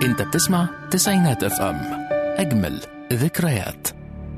انت بتسمع تسعينات اف ام، اجمل ذكريات.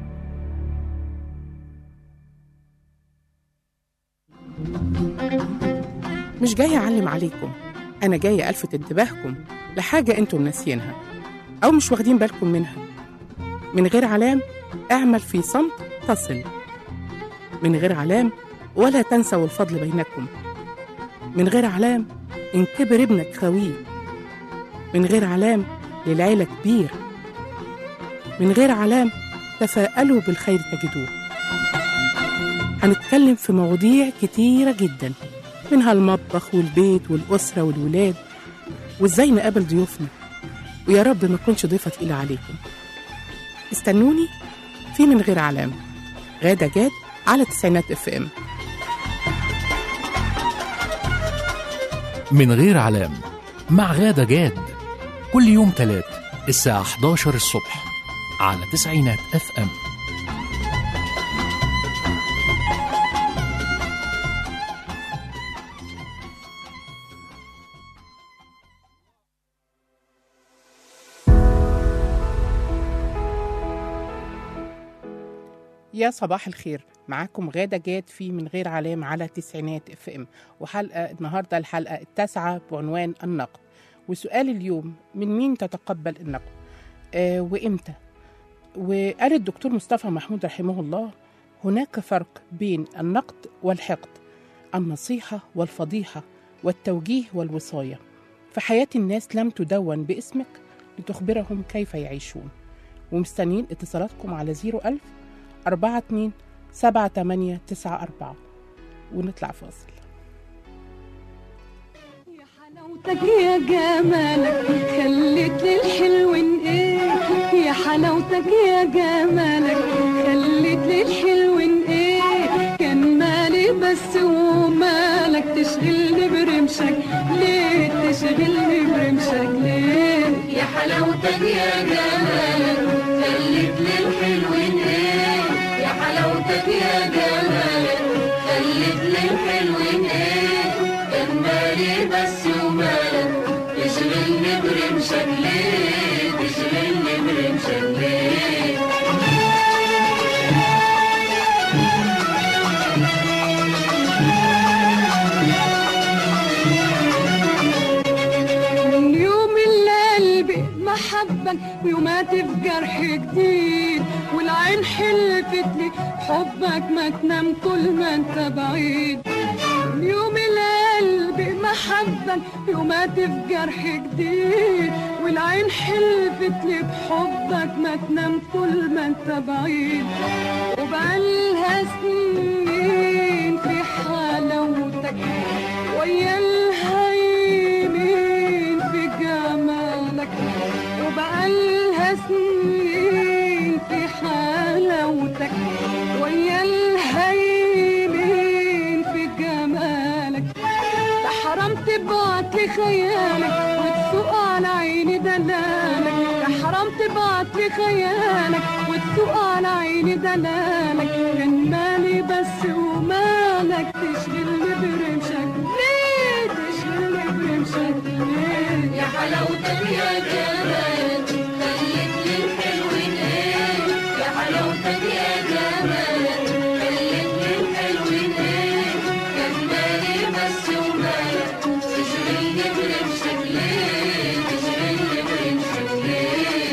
مش جاية أعلم عليكم، أنا جاية ألفت انتباهكم لحاجة أنتم ناسيينها أو مش واخدين بالكم منها. من غير علام اعمل في صمت تصل، من غير علام ولا تنسوا الفضل بينكم، من غير علام إن كبر ابنك خويه، من غير علام للعيلة كبير، من غير علام تفاءلوا بالخير تجدوه. هنتكلم في مواضيع كتيرة جدا، منها المطبخ والبيت والأسرة والولاد، وإزاي نقابل ضيوفنا، ويا رب ما أكونش ضيفة تقيلة عليكم. استنوني في من غير علام، غادة جاد على تسعينات اف ام. من غير علام مع غادة جاد، كل يوم تلات الساعة 11 الصبح على تسعينات اف ام. يا صباح الخير، معاكم غادة جاد في من غير علام على تسعينات اف ام، وحلقة النهاردة الحلقة التاسعة بعنوان النقد. وسؤال اليوم: من مين تتقبل النقد وإمتى؟ وقال الدكتور مصطفى محمود رحمه الله: هناك فرق بين النقد والحقد، النصيحة والفضيحة والتوجيه والوصاية. فحياة الناس لم تدون باسمك لتخبرهم كيف يعيشون. ومستنين اتصالاتكم على 01000 42 7894 ونطلع فاصل. يا حلاوتك يا جمالك خليت للحلوين ايه، يا حلاوتك يا جمالك خليت للحلوين ايه، كان مالي بس ومالك تشغلني برمشك ليه، تشغلني برمشك ليه، يا حلاوتك يا جمالك خليت للحلوين ايه، يا حلاوتك يا جمالك خليت للحلوين ايه، كان مالي بس ومالك تشغلني برمشك ليه، تشغلني برمشك ليه. من يوم اللي قلبي محبك ويومات في جرح جديد، والعين حلفت لي حبك ما تنام طول ما انت بعيد. من يوم القلب محبك يومات في جرح جديد، والعين حلفت لي بحبك ما تنام طول ما انت بعيد. وبقالها سنين في حلاوتك ويا الهيمين في جمالك، وبقالها سنين في حلاوتك ويا الهيمين في جمالك. ده حرام تبعت لي خيالك وتسوق على عيني دلالك، ده حرام تبعت لي خيالك وتسوق على عيني دلالك، كان مالي بس ومالك تشغلني برمشك ليه، تشغلني برمشك ليه، يا حلاوتك يا جمالك خليت للحلوين ايه، يا حلاوتك يا جمالك خليت للحلوين ايه، كان مالي بس ومالك تشغلني برمشك ليه، تشغلني برمشك ليه.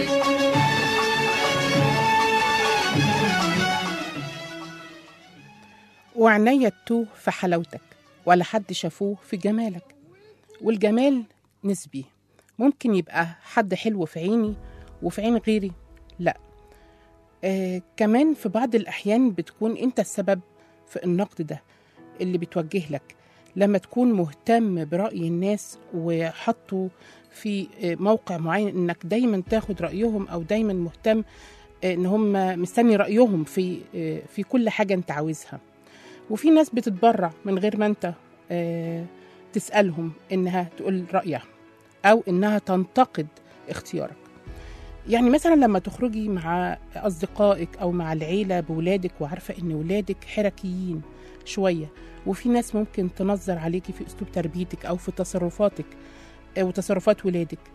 وعناية التوه في حلاوتك ولا حد شافوه في جمالك. والجمال نسبي، ممكن يبقى حد حلو في عيني وفي عين غيري لا. كمان في بعض الأحيان بتكون أنت السبب في النقد ده اللي بتوجه لك، لما تكون مهتم برأي الناس وحطوا في موقع معين إنك دايما تاخد رأيهم، أو دايما مهتم إن هم مستني رأيهم في كل حاجة أنت عاوزها. وفي ناس بتتبرع من غير ما أنت تسألهم إنها تقول رأيها أو إنها تنتقد اختيارك. يعني مثلا لما تخرجي مع أصدقائك أو مع العيلة بولادك وعارفة إن ولادك حركيين شوية، وفي ناس ممكن تنظر عليكي في أسلوب تربيتك أو في تصرفاتك وتصرفات ولادك،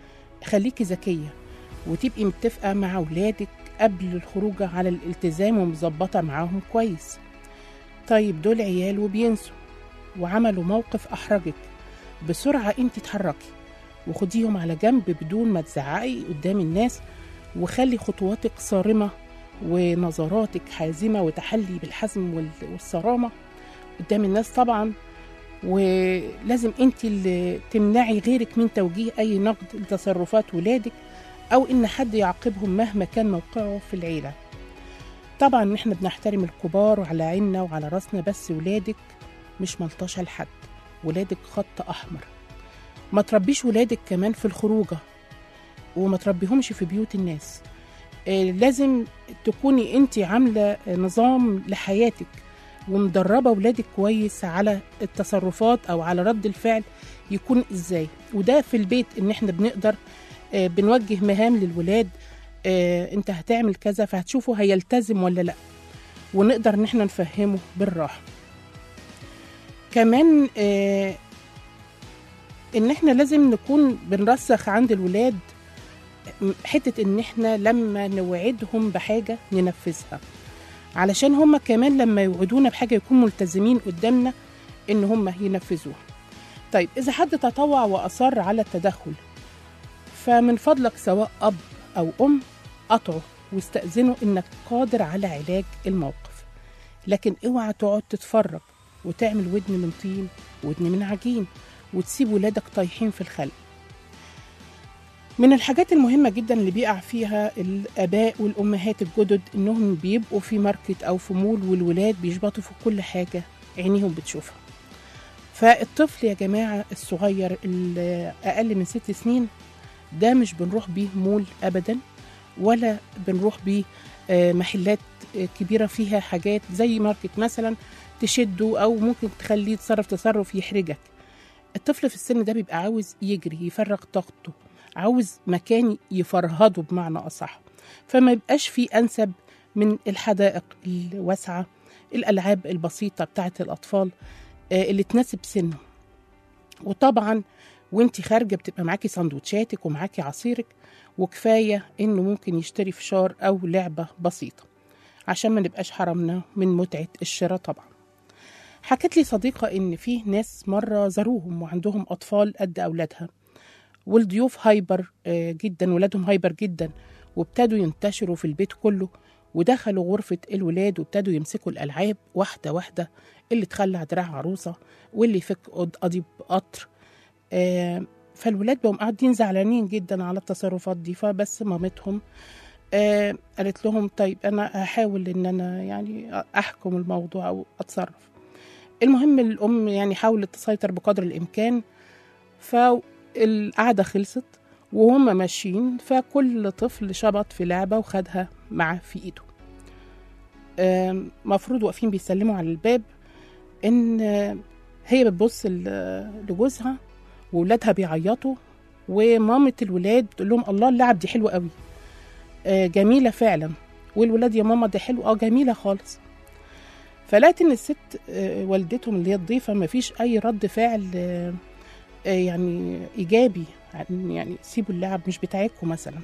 خليكي ذكية وتبقي متفقة مع أولادك قبل الخروج على الالتزام ومظبطة معاهم كويس. طيب دول عيال وبينسوا وعملوا موقف أحرجك، بسرعة انت اتحركي وخديهم على جنب بدون ما تزعقي قدام الناس، وخلي خطواتك صارمة ونظراتك حازمة وتحلي بالحزم والصرامة قدام الناس طبعا. ولازم انت اللي تمنعي غيرك من توجيه اي نقد لتصرفات ولادك او ان حد يعاقبهم مهما كان موقعه في العيلة. طبعا احنا بنحترم الكبار وعلى عيننا وعلى راسنا، بس ولادك مش ملطشة لحد، ولادك خط احمر. ما تربيش ولادك كمان في الخروجة وما تربيهمش في بيوت الناس. لازم تكوني انت عاملة نظام لحياتك ومدربة ولادك كويس على التصرفات او على رد الفعل يكون ازاي. وده في البيت ان احنا بنقدر بنوجه مهام للولاد، انت هتعمل كذا فهتشوفه هيلتزم ولا لا، ونقدر ان احنا نفهمه بالراحة. كمان ان احنا لازم نكون بنرسخ عند الولاد حتة ان احنا لما نوعدهم بحاجة ننفذها، علشان هم كمان لما يوعدونا بحاجة يكونوا ملتزمين قدامنا ان هم ينفذوها. طيب إذا حد تطوع وأصر على التدخل، فمن فضلك سواء أب أو أم قطعه واستأذنه إنك قادر على علاج الموقف، لكن اوعى تقعد تتفرج وتعمل ودن من طين ودن من عجين وتسيب ولادك طايحين في الخلق. من الحاجات المهمة جدا اللي بيقع فيها الآباء والأمهات الجدد إنهم بيبقوا في ماركت أو في مول والولاد بيشبطوا في كل حاجة عينيهم بتشوفها. فالطفل يا جماعة الصغير اللي أقل من 6 سنين ده مش بنروح بيه مول أبدا، ولا بنروح بيه محلات كبيرة فيها حاجات زي ماركت مثلا تشده أو ممكن تخليه يتصرف تصرف يحرجك. الطفل في السن ده بيبقى عاوز يجري يفرغ طاقته، عاوز مكان يفرهده بمعنى أصح، فما يبقاش فيه أنسب من الحدائق الواسعة، الألعاب البسيطة بتاعت الأطفال اللي تناسب سنه. وطبعا وانتي خارجة بتبقى معاكي سندوتشاتك ومعاكي عصيرك، وكفاية انه ممكن يشتري فشار او لعبة بسيطة عشان ما نبقاش حرمنا من متعة الشراء. طبعا حكت لي صديقة ان في ناس مرة زاروهم وعندهم اطفال قد اولادها، والضيوف هايبر جدا، ولادهم هايبر جدا، وابتدوا ينتشروا في البيت كله، ودخلوا غرفة الولاد وابتدوا يمسكوا الألعاب واحدة واحدة، اللي تخلع دراع عروسة واللي يفك قضيب قطر. فالولاد بقوا قاعدين زعلانين جدا على التصرفات دي. فبس مامتهم قالت لهم طيب أنا هحاول إن أنا يعني أحكم الموضوع أو أتصرف. المهم الأم يعني حاولت تسيطر بقدر الإمكان، فالقعدة خلصت وهم ماشيين، فكل طفل شبط في لعبة وخدها معاه في إيده. مفروض واقفين بيسلموا على الباب، إن هي بتبص لجوزها وولادها بيعيطوا، ومامة الولاد بتقول لهم الله اللعب دي حلوة قوي، جميلة فعلا، والولاد يا ماما ده حلو جميلة خالص. فلقيت إن الست والدتهم اللي هي الضيفة مفيش أي رد فعل يعني إيجابي، يعني سيبوا اللعب مش بتاعتكم مثلا.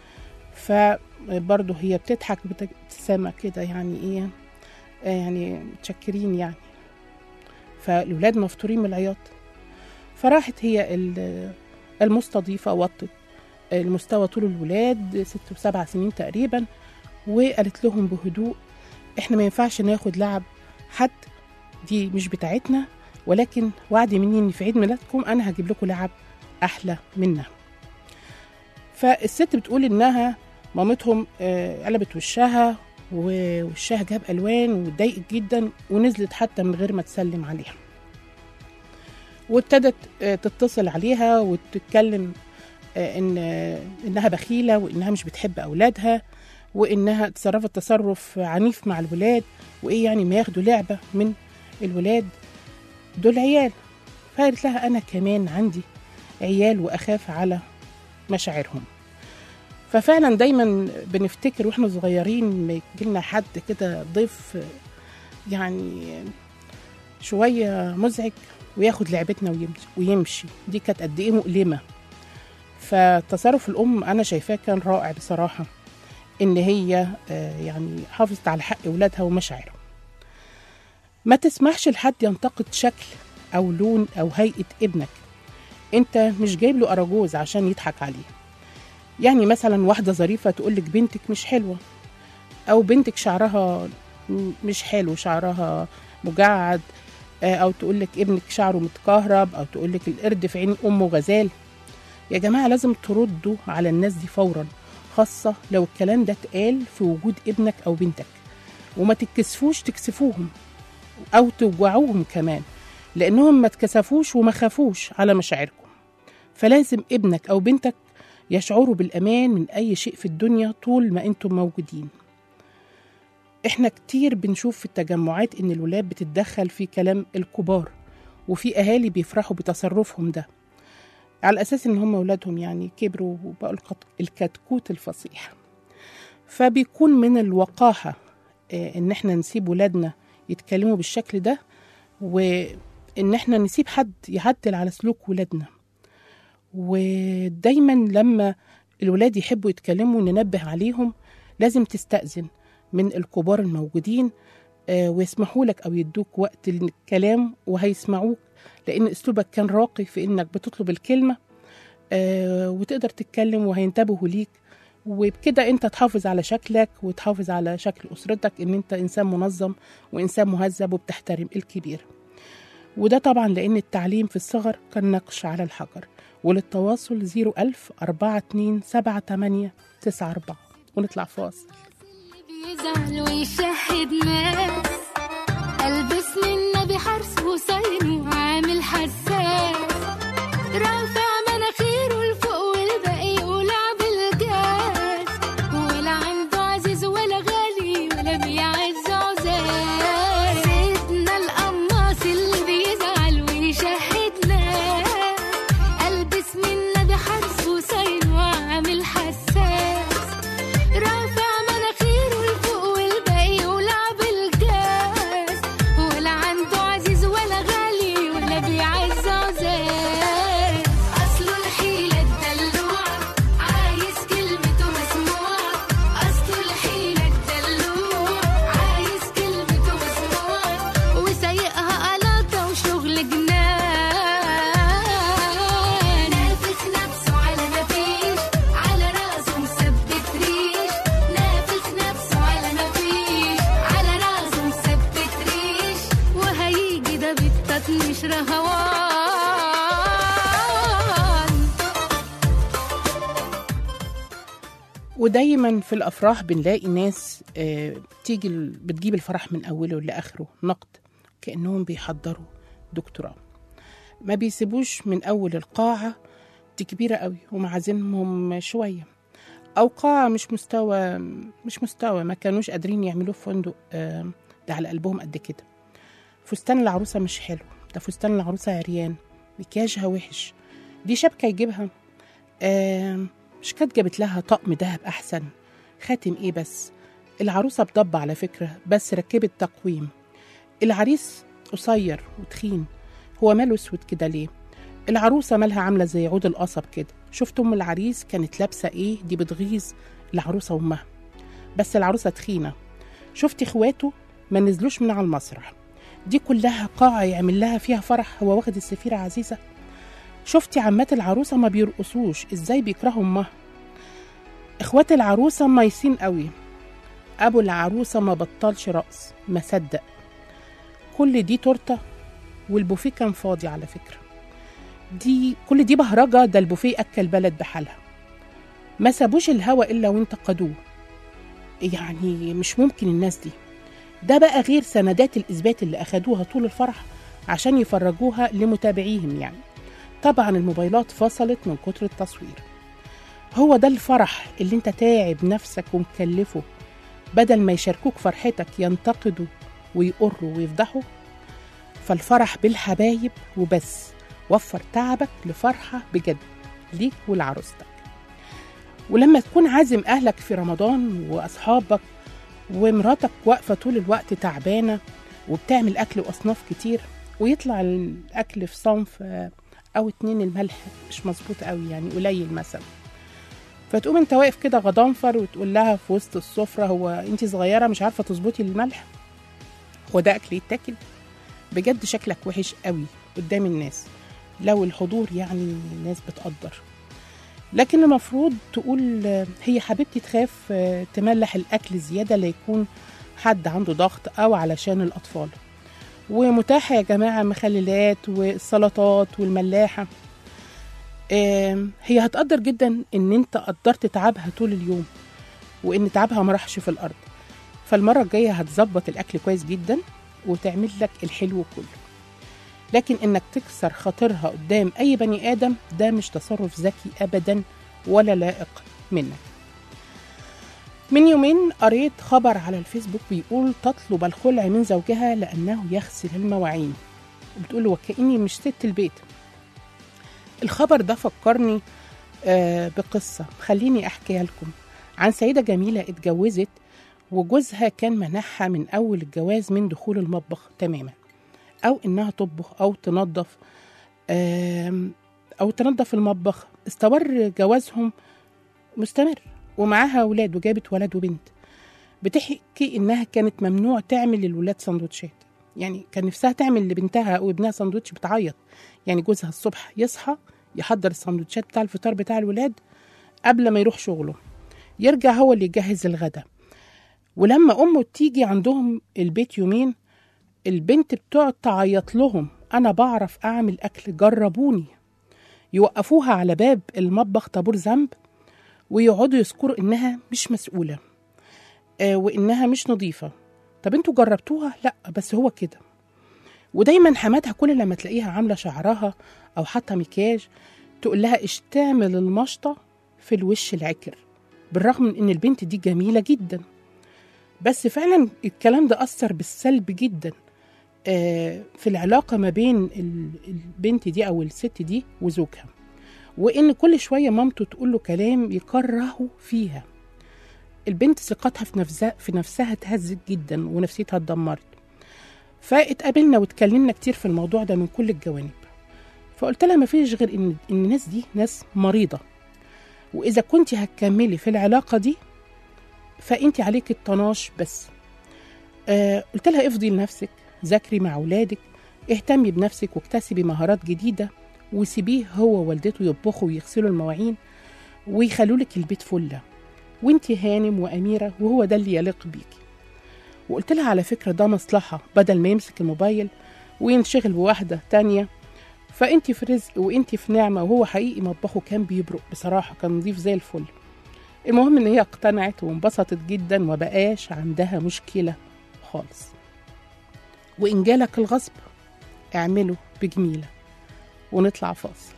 فبرضه هي بتضحك بابتسامة كده، يعني إيه يعني متشكرين يعني. فالولاد مفتورين من العياط. فراحت هي المستضيفة وطت المستوى طول الولاد 6 و7 سنين تقريبا، وقالت لهم بهدوء احنا ما ينفعش ناخد لعب حد، دي مش بتاعتنا، ولكن وعد مني ان في عيد ميلادكم انا هجيب لكم لعب احلى منها. فالست بتقول انها مامتهم قلبت وشها ووشها جاب الوان واتضايقت جدا، ونزلت حتى من غير ما تسلم عليها، وابتدت تتصل عليها وتتكلم انها بخيله وانها مش بتحب اولادها وانها تصرفت تصرف عنيف مع الولاد، وايه يعني ما ياخدوا لعبه من الولاد دول عيال. فقالت لها انا كمان عندي عيال واخاف على مشاعرهم. ففعلا دايما بنفتكر واحنا صغيرين ما يجيلنا حد كده ضيف يعني شويه مزعج وياخد لعبتنا ويمشي، دي كانت قد ايه مؤلمه. فتصرف الأم أنا شايفاه كان رائع بصراحة، إن هي يعني حافظت على حق أولادها ومشاعرهم. ما تسمحش لحد ينتقد شكل أو لون أو هيئة ابنك. أنت مش جايب له أراجوز عشان يضحك عليه. يعني مثلا واحدة ظريفة تقولك بنتك مش حلوة، أو بنتك شعرها مش حلو، شعرها مجعد، أو تقولك ابنك شعره متكهرب، أو تقولك القرد في عين أمه غزال. يا جماعة لازم تردوا على الناس دي فورا، خاصة لو الكلام ده اتقال في وجود ابنك أو بنتك. وما تتكسفوش تكسفوهم أو توجعوهم كمان، لأنهم ما تكسفوش وما خافوش على مشاعركم. فلازم ابنك أو بنتك يشعروا بالأمان من أي شيء في الدنيا طول ما أنتم موجودين. إحنا كتير بنشوف في التجمعات إن الولاد بتتدخل في كلام الكبار، وفي أهالي بيفرحوا بتصرفهم ده على أساس إن هم أولادهم يعني كبروا وبقوا الكتكوت الفصيح. فبيكون من الوقاحة إن إحنا نسيب ولادنا يتكلموا بالشكل ده، وإن إحنا نسيب حد يعدل على سلوك ولادنا. ودايما لما الولاد يحبوا يتكلموا ننبه عليهم، لازم تستأذن من الكبار الموجودين ويسمحوا لك أو يدوك وقت الكلام وهيسمعوك، لأن أسلوبك كان راقي في إنك بتطلب الكلمة وتقدر تتكلم وهينتبهوا ليك. وبكده أنت تحافظ على شكلك وتحافظ على شكل أسرتك، إن أنت إنسان منظم وإنسان مهذب وبتحترم الكبير. وده طبعا لأن التعليم في الصغر كالنقش على الحجر. وللتواصل 010427894. ونطلع فاصل. بيزعل ويشهد ناس، ألبس من النبي حرس حسين وعامل حساس، رافع مناخيره لفوق والباقي يولع بالجاز، ولا عنده عزيز ولا غالي ولا بيعز عزاز. سيدنا القماص اللي بيزعل ويشهد ناس، ألبس من النبي حرس حسين وعامل حساس، رافع مناخيره لفوق والباقي يولع بالجاز، ولا عنده عزيز ولا غالي ولا بيعز عزاز. أصله الحيلة الدلوع عايز كلمته مسموعة، أصله الحيلة الدلوع عايز كلمته مسموعة، وسايقها قلاطة وشغل جنان، نافخ نفسه على مفيش، على راسه مثبت ريش، نافخ نفسه على مفيش، على راسه مثبت ريش، وهيجي ده بالتطنيش رهوان. ودايما في الأفراح بنلاقي ناس بتجيب الفرح من أوله لآخره نقد، كأنهم بيحضروا دكتوراه. ما بيسيبوش من أول القاعة دي كبيرة قوي ومعازمهم شوية، أو قاعة مش مستوى ما كانوش قادرين يعملوه في فندق ده على قلبهم قد كده. فستان العروسة مش حلو، ده فستان العروسة عريان، مكياجها وحش، دي شبكة يجيبها، مش كانت جابت لها طقم دهب أحسن، خاتم إيه بس، العروسة بضبة على فكرة بس ركبت تقويم، العريس قصير وتخين، هو ماله اسود كده ليه، العروسة مالها عاملة زي عود القصب كده، شفت أم العريس كانت لابسة إيه، دي بتغيظ العروسة وأمها، بس العروسة تخينة، شفت إخواته ما نزلوش من على المسرح، دي كلها قاعة يعمل لها فيها فرح هو واخد السفيرة عزيزة. شفتي عمات العروسة ما بيرقصوش ازاي بيكرهوا امها، اخوات العروسة مايسين قوي، ابو العروسة ما بطلش رقص ما صدق. كل دي تورته والبوفيه كان فاضي على فكرة، كل دي بهرجة، ده البوفيه اكل بلد بحالها، ما سابوش الهوا الا وانتقدوه. يعني مش ممكن الناس دي. ده بقى غير سندات الاثبات اللي اخدوها طول الفرح عشان يفرجوها لمتابعيهم. يعني طبعا الموبايلات فصلت من كتر التصوير. هو ده الفرح اللي انت تاعب نفسك ومكلفه، بدل ما يشاركوك فرحتك ينتقدوا ويقروا ويفضحوا. فالفرح بالحبايب وبس، وفر تعبك لفرحة بجد ليك ولعروستك. ولما تكون عازم أهلك في رمضان وأصحابك ومراتك واقفة طول الوقت تعبانة وبتعمل أكل وأصناف كتير، ويطلع الأكل في صنف أو 2 الملح مش مظبوط قوي، يعني قليل مثلا. فتقوم انت واقف كده غضنفر وتقول لها في وسط السفرة: هو انت صغيرة مش عارفة تظبطي الملح؟ هو ده أكل يتاكل؟ بجد شكلك وحش قوي قدام الناس، لو الحضور يعني الناس بتقدر. لكن المفروض تقول: هي حبيبتي تخاف تملح الأكل زيادة ليكون حد عنده ضغط أو علشان الأطفال. ومتاحة يا جماعة مخللات والسلطات والملاحة. هي هتقدر جدا ان انت قدرت تعبها طول اليوم، وان تعبها ما راحش في الارض. فالمرة الجاية هتظبط الاكل كويس جدا وتعمل لك الحلو كله. لكن انك تكسر خاطرها قدام اي بني ادم ده مش تصرف ذكي ابدا ولا لائق منك. من يومين قريت خبر على الفيسبوك بيقول: تطلب الخلع من زوجها لأنه يغسل المواعين. وبتقول: وكأني مش ست البيت. الخبر ده فكرني بقصة، خليني أحكيها لكم عن سيدة جميلة اتجوزت وجوزها كان منحها من أول الجواز من دخول المطبخ تماما، أو إنها تطبخ أو تنظف المطبخ. استمر جوازهم مستمر ومعاها أولاد، وجابت ولد وبنت. بتحكي إنها كانت ممنوع تعمل للولاد سندوتشات، يعني كان نفسها تعمل لبنتها أو ابنها سندوتش بتعيط. يعني جوزها الصبح يصحى يحضر السندوتشات بتاع الفطار بتاع الولاد قبل ما يروح شغله، يرجع هو اللي يجهز الغدا. ولما أمه تيجي عندهم البيت يومين، البنت بتقعد تعيط لهم: أنا بعرف أعمل أكل، جربوني. يوقفوها على باب المطبخ طابور ذنب، ويقعدوا يذكروا إنها مش مسؤولة وإنها مش نظيفة. طب انتوا جربتوها؟ لأ، بس هو كده. ودايما حماتها كل لما تلاقيها عاملة شعرها أو حاطة مكياج تقول لها: إيش تعمل المشطة في الوش العكر، بالرغم من إن البنت دي جميلة جدا. بس فعلا الكلام ده أثر بالسلب جدا في العلاقة ما بين البنت دي أو الست دي وزوجها، وإن كل شوية مامته تقول له كلام يكرهه فيها. البنت ثقتها في نفسها اتهزت جدا ونفسيتها اتدمرت. فاتقابلنا واتكلمنا كتير في الموضوع ده من كل الجوانب. فقلت لها: مفيش غير إن الناس دي ناس مريضة، وإذا كنت هتكملي في العلاقة دي فأنت عليك الطناش بس. قلت لها: افضي لنفسك، ذاكري مع أولادك، اهتمي بنفسك واكتسبي مهارات جديدة، وسيبيه هو ووالدته يطبخوا ويغسلوا المواعين ويخلوا لك البيت فله، وانت هانم وأميرة، وهو ده اللي يليق بيكي. وقلت لها: على فكرة ده مصلحة، بدل ما يمسك الموبايل وينشغل بواحدة تانية، فانت في رزق وانت في نعمة. وهو حقيقي مطبخه كان بيبرق بصراحة، كان نظيف زي الفل. المهم ان هي اقتنعت وانبسطت جدا وبقاش عندها مشكلة خالص. وإن جالك الغصب اعمله بجميلة. ونطلع فاصل.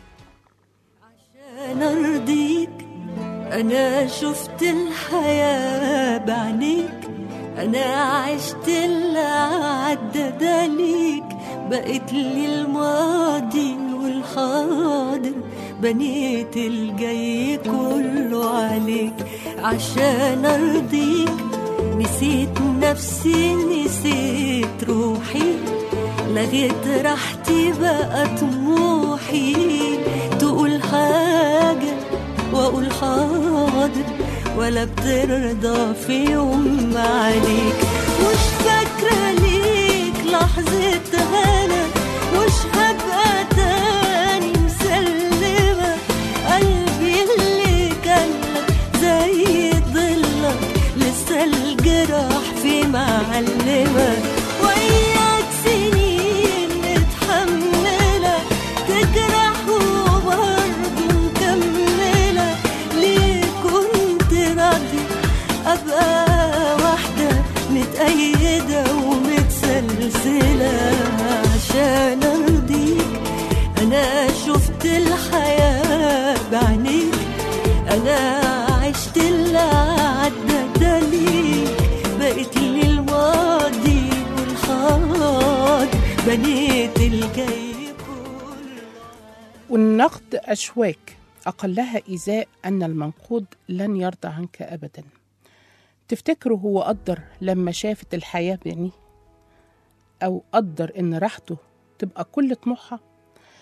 عشان أرضيك أنا شفت الحياة بعينيك، أنا عشت اللي عدى ده ليك، بقيت لي الماضي والحاضر، بنيت الجاي كله عليك. عشان أرضيك نسيت نفسي، نسيت روحي، لغيت راحتي بقى طموحي. تقول حاجة وأقول حاضر، ولا بترضى في يوم عليك. مش فاكرة ليك لحظة هنا، مش هبقى تاني مسلمة. قلبي اللي كان لك زي ضلك، لسه الجراح في معلمة. وياك سنين متحملة تجرح وبرضه مكملة. ليه كنت راضي أبقى واحدة متأيدة ومتسلسلة؟ عشان أرضيك أنا شفت الحياة بعينيك، أنا عشت اللي عدى ده ليك، بقيت لي الماضي والحاضر، بنيت الجاي كله. والنقد أشواك، أقلها إيذاء أن المنقود لن يرضى عنك أبدا. تفتكروا هو قدر لما شافت الحياة بعينيه، أو قدر إن راحته تبقى كل طموحها؟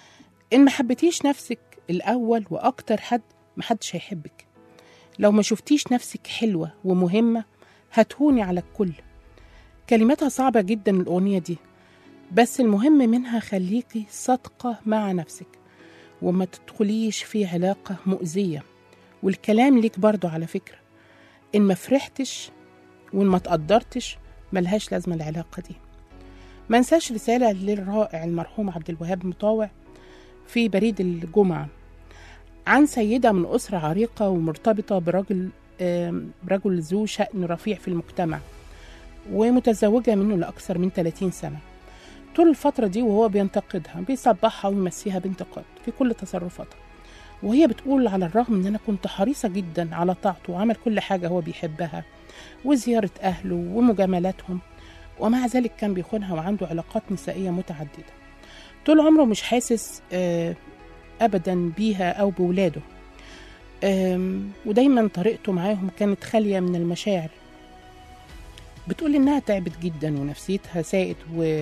إن ما حبيتيش نفسك الأول وأكتر حد، محدش هيحبك. لو ما شفتيش نفسك حلوة ومهمة هتهوني على الكل. كلماتها صعبة جدا الأغنية دي، بس المهم منها خليكي صادقة مع نفسك وما تدخليش في علاقة مؤذية. والكلام ليك برضو على فكرة، إن ما فرحتش وإن ما تقدرتش ملهاش لازمة العلاقة دي. ما نساش رسالة للرائع المرحوم عبد الوهاب مطاوع في بريد الجمعة عن سيدة من أسرة عريقة ومرتبطة برجل ذو شأن رفيع في المجتمع، ومتزوجة منه لأكثر من 30 سنة. طول الفترة دي وهو بينتقدها، بيصبحها ويمسيها بانتقاد في كل تصرفاتها، وهي بتقول على الرغم ان انا كنت حريصة جدا على طاعته وعمل كل حاجة هو بيحبها وزيارة اهله ومجاملاتهم، ومع ذلك كان بيخونها وعنده علاقات نسائية متعددة. طول عمره مش حاسس ابدا بيها او بولاده، ودايما طريقته معاهم كانت خالية من المشاعر. بتقول انها تعبت جدا ونفسيتها ساءت،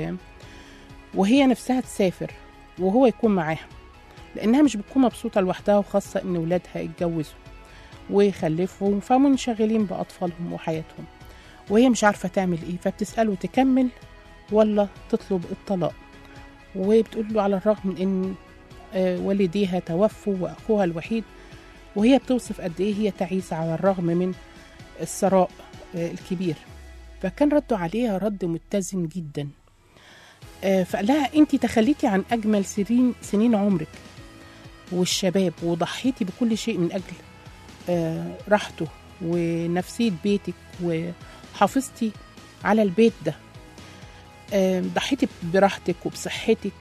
وهي نفسها تسافر وهو يكون معاها، لأنها مش بتكون مبسوطة لوحدها، وخاصة إن ولادها اتجوزوا وخلفوا فمنشغلين بأطفالهم وحياتهم، وهي مش عارفة تعمل إيه. فبتسأله تكمل ولا تطلب الطلاق، وبتقول له على الرغم من إن والديها توفوا وأخوها الوحيد، وهي بتوصف قد إيه هي تعيسة على الرغم من الثراء الكبير. فكان رده عليها رد متزن جدا. فقال لها انت تخليتي عن اجمل سنين عمرك والشباب، وضحيتي بكل شيء من اجل راحته ونفسية بيتك، وحافظتي على البيت ده، ضحيتي براحتك وبصحتك،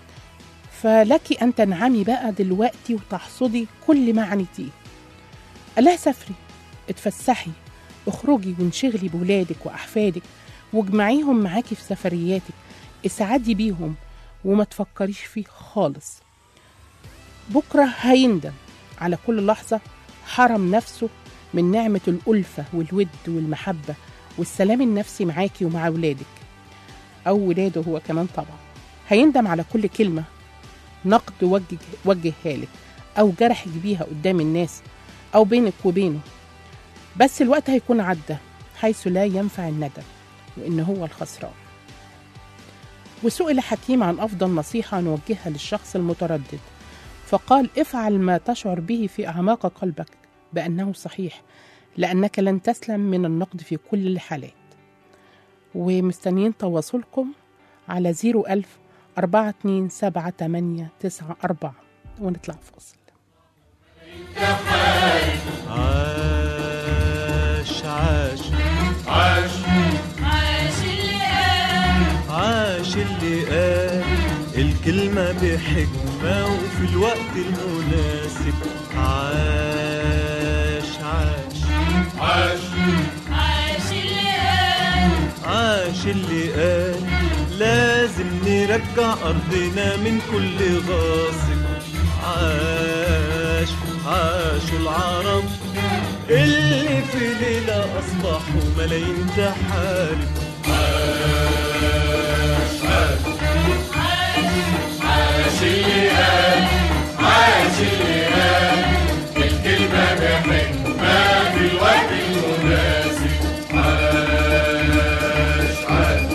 فلك ان تنعمي بقى دلوقتي وتحصدي كل ما عنيتيه. قال لها سافري، اتفسحي، اخرجي وانشغلي بولادك واحفادك واجمعيهم معاكي في سفرياتك، اسعدي بيهم وما تفكريش فيه خالص. بكرة هيندم على كل لحظة حرم نفسه من نعمة الألفة والود والمحبة والسلام النفسي معاكي ومع ولادك أو ولاده هو كمان. طبعا هيندم على كل كلمة نقد وجهها لك أو جرحك بيها قدام الناس أو بينك وبينه، بس الوقت هيكون عدى حيث لا ينفع الندم وإن هو الخسران. وسئل حكيم عن أفضل نصيحة نوجهها للشخص المتردد، فقال افعل ما تشعر به في أعماق قلبك بأنه صحيح، لأنك لن تسلم من النقد في كل الحالات. ومستنيين تواصلكم على 01000 4278894 ونطلع فاصل. عاش عاش عاش عاش اللي قال الكلمة بحكمة وفي الوقت المناسب. عاش عاش عاش عاش اللي قال عاش اللي قال لازم نرجع أرضنا من كل غاصب. عاش عاش العرب اللي في ليلة أصبحوا ملايين تحارب. عاش عاش عاش اللي قال عاش اللي قال الكلمة بحكمة في الوقت المناسب. عاش عاش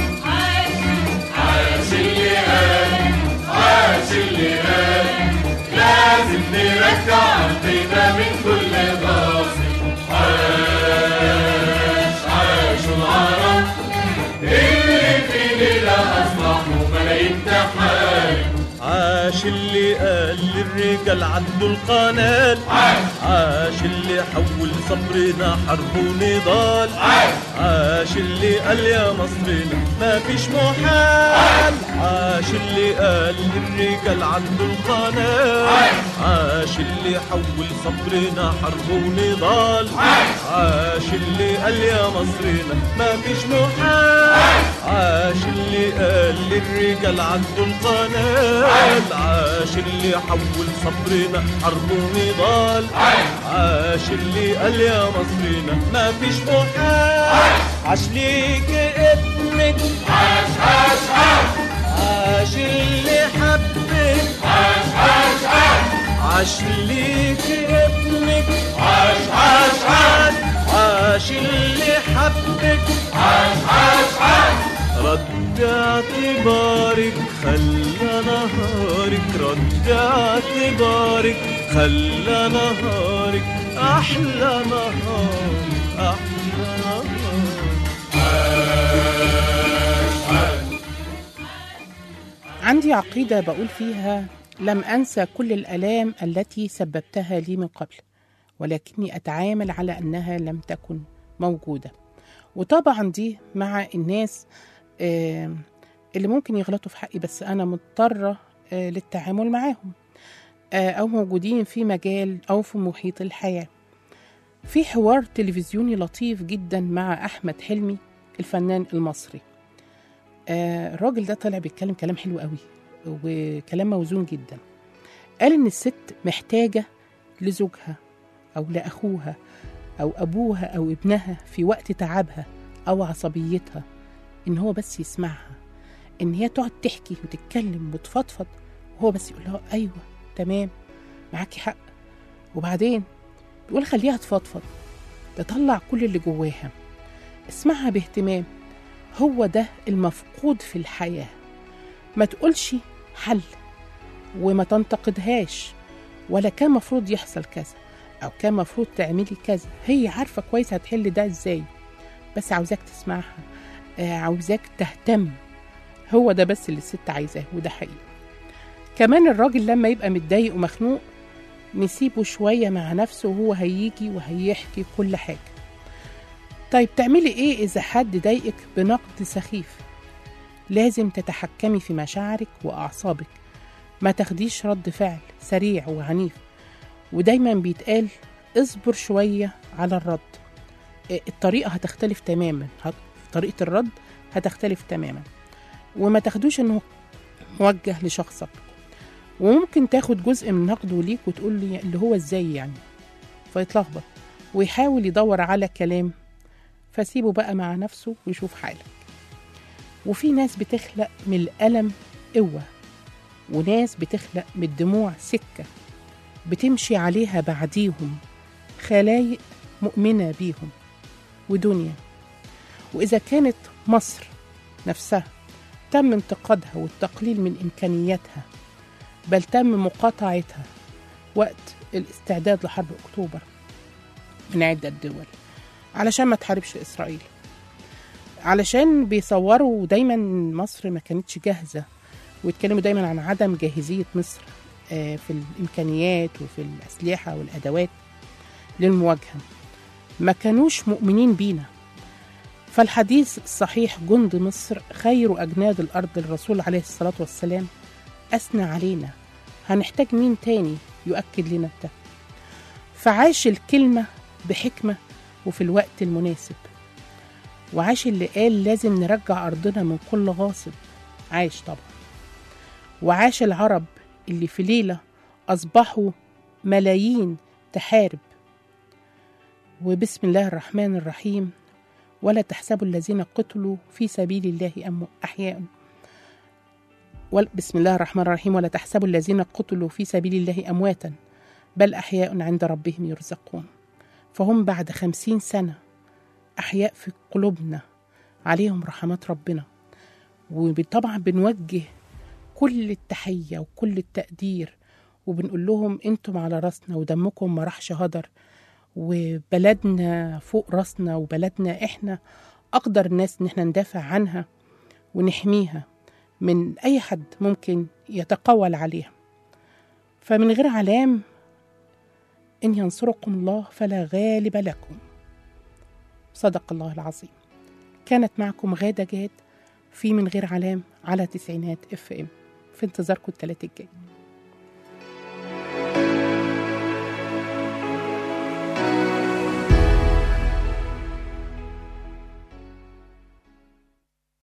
عاش اللي قال عاش اللي قال لازم نرجع أرضنا من كل غاصب. عاش عاش العرب اللي في ليلة أصبحوا ملايين تحارب. عاش اللي قال للرجال عدوا القنال. عاش اللي حول صبرنا حرب ونضال. عاش اللي قال يا مصرنا ما فيش محال. عاش اللي قال للرجال عدوا القنال. عاش اللي حول صبرنا حرب ونضال. عاش اللي قال يا مصرنا ما فيش محال. عاش اللي قال للرجال عدوا القنال. عاش اللي حول صبرنا حرب ونضال. عاش اللي قال يا مصرنا ما فيش محال. عاش ليك ابنك عاش عاش عاش. عاش اللي حبك عاش عاش ليك ابنك، عاش عاش عاش، عاش اللي حبك، عاش عاش عاش، رد اعتبارك خلى نهارك، رد اعتبارك خلى نهارك احلى نهار، احلى نهار. عاش عاش. عندي عقيدة بقول فيها: لم أنسى كل الآلام التي سببتها لي من قبل، ولكني أتعامل على أنها لم تكن موجودة. وطبعا دي مع الناس اللي ممكن يغلطوا في حقي، بس أنا مضطرة للتعامل معاهم، أو موجودين في مجال أو في محيط الحياة. في حوار تلفزيوني لطيف جدا مع أحمد حلمي الفنان المصري. الراجل ده طلع بيتكلم كلام حلو قوي وكلام موزون جدا. قال إن الست محتاجة لزوجها أو لأخوها أو أبوها أو ابنها في وقت تعبها أو عصبيتها، إن هو بس يسمعها، إن هي تقعد تحكي وتتكلم وتفضفض، وهو بس يقول لها أيوة تمام معاكي حق. وبعدين بيقول خليها تفضفض، تطلع كل اللي جواها، اسمعها باهتمام. هو ده المفقود في الحياة. ما تقولش حل وما تنتقدهاش، ولا كان مفروض يحصل كذا أو كان مفروض تعملي كذا. هي عارفة كويس هتحل ده إزاي، بس عاوزاك تسمعها، عاوزاك تهتم. هو ده بس اللي الست عايزاه، وده حقيقي. كمان الراجل لما يبقى متضايق ومخنوق نسيبه شوية مع نفسه، وهو هيجي وهيحكي كل حاجة. طيب تعملي إيه إذا حد ضايقك بنقد سخيف؟ لازم تتحكمي في مشاعرك وأعصابك، ما تاخديش رد فعل سريع وعنيف. ودايما بيتقال اصبر شوية على الرد. الطريقة هتختلف تماما، طريقة الرد هتختلف تماما، وما تاخدوش انه موجه لشخصك. وممكن تاخد جزء من نقده ليك وتقول لي اللي هو ازاي يعني، فيتلخبط ويحاول يدور على كلام، فسيبه بقى مع نفسه ويشوف حالك. وفي ناس بتخلق من الألم قوة، وناس بتخلق من الدموع سكة بتمشي عليها بعديهم خلايق مؤمنة بيهم ودنيا. وإذا كانت مصر نفسها تم انتقادها والتقليل من إمكانياتها، بل تم مقاطعتها وقت الاستعداد لحرب أكتوبر من عدة دول علشان ما تحاربش إسرائيل، علشان بيصوروا دايما مصر ما كانتش جاهزة، ويتكلموا دايما عن عدم جاهزية مصر في الإمكانيات وفي الأسلحة والأدوات للمواجهة. ما كانوش مؤمنين بينا. فالحديث الصحيح جند مصر خير أجناد الأرض، الرسول عليه الصلاة والسلام أثنى علينا. هنحتاج مين تاني يؤكد لنا ده؟ فعاش الكلمة بحكمة وفي الوقت المناسب، وعاش اللي قال لازم نرجع أرضنا من كل غاصب. عاش طبعا. وعاش العرب اللي في ليلة أصبحوا ملايين تحارب. وبسم الله الرحمن الرحيم: ولا تحسبوا الذين قتلوا في سبيل الله أحياء. بسم الله الرحمن الرحيم: ولا تحسبوا الذين قتلوا في سبيل الله أمواتا بل أحياء عند ربهم يرزقون. فهم بعد 50 سنة أحياء في قلوبنا، عليهم رحمات ربنا. وطبعا بنوجه كل التحية وكل التقدير، وبنقول لهم انتم على راسنا ودمكم ما راحش هدر، وبلدنا فوق راسنا، وبلدنا احنا أقدر الناس ان احنا ندافع عنها ونحميها من أي حد ممكن يتقول عليها. فمن غير علام: إن ينصركم الله فلا غالب لكم. صدق الله العظيم. كانت معكم غادة جاد في من غير علام على 90 FM. في انتظاركم الثلاث الجاي.